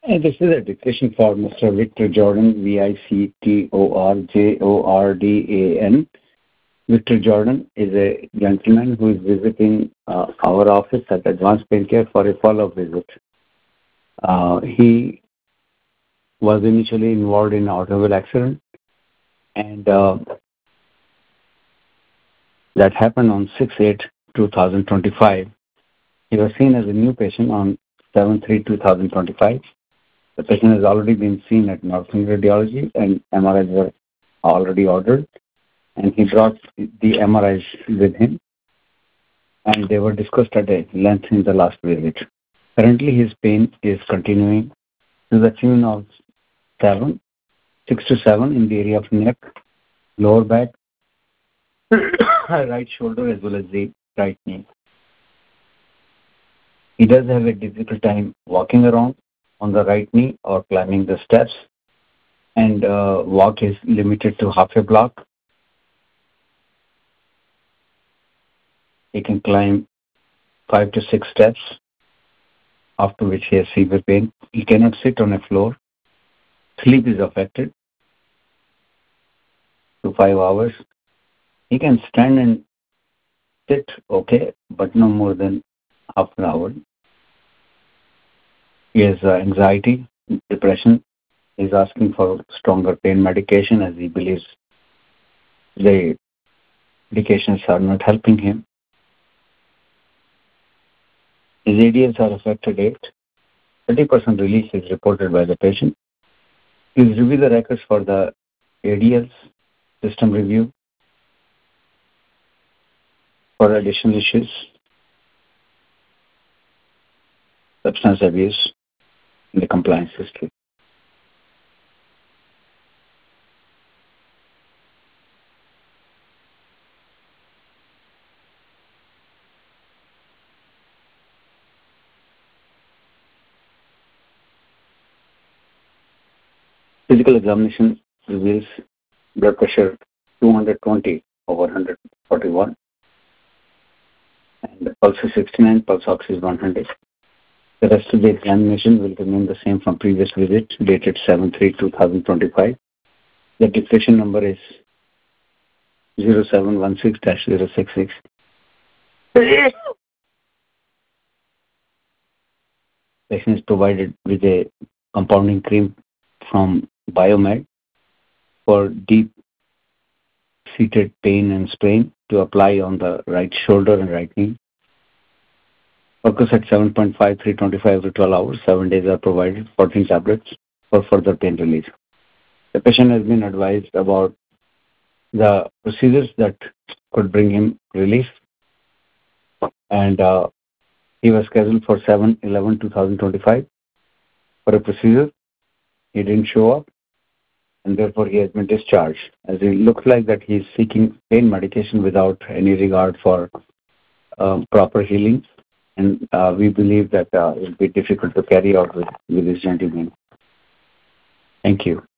And this is a dictation for Mr. Victor Jordan, Victorjordan. Victor Jordan is a gentleman who is visiting our office at Advanced Pain Care for a follow-up visit. He was initially involved in an automobile accident, and that happened on 6/8/2025. He was seen as a new patient on 7/3/2025. The patient has already been seen at Northern Radiology, and MRIs were already ordered, and he brought the MRIs with him, and they were discussed at a length in the last visit. Currently, his pain is continuing to the tune of 6 to 7 in the area of neck, lower back, right shoulder, as well as the right knee. He does have a difficult time walking around on the right knee or climbing the steps, and walk is limited to half a block. He can climb 5 to 6 steps, after which he has severe pain. He cannot sit on a floor. Sleep is affected to 5 hours. He can stand and sit okay, but no more than half an hour. He has anxiety, depression. He's asking for stronger pain medication as he believes the medications are not helping him. His ADLs are affected 30% release is reported by the patient. Please review the records for the ADLs, system review for additional issues, substance abuse, and the compliance history. Physical examination reveals blood pressure 220/141, and the pulse is 69, pulse ox is 100. The rest of the examination will remain the same from previous visit, dated 7/3/2025. The dictation number is 0716-066. Patient is provided with a compounding cream from Biomed for deep-seated pain and sprain to apply on the right shoulder and right knee. Focus at 7.5, 325 every 12 hours. 7 days are provided, 14 tablets for further pain relief. The patient has been advised about the procedures that could bring him relief, and he was scheduled for 7/11/2025 for a procedure. He didn't show up, and therefore he has been discharged, as it looks like that he is seeking pain medication without any regard for proper healing, and we believe that it will be difficult to carry out with this gentleman. Thank you.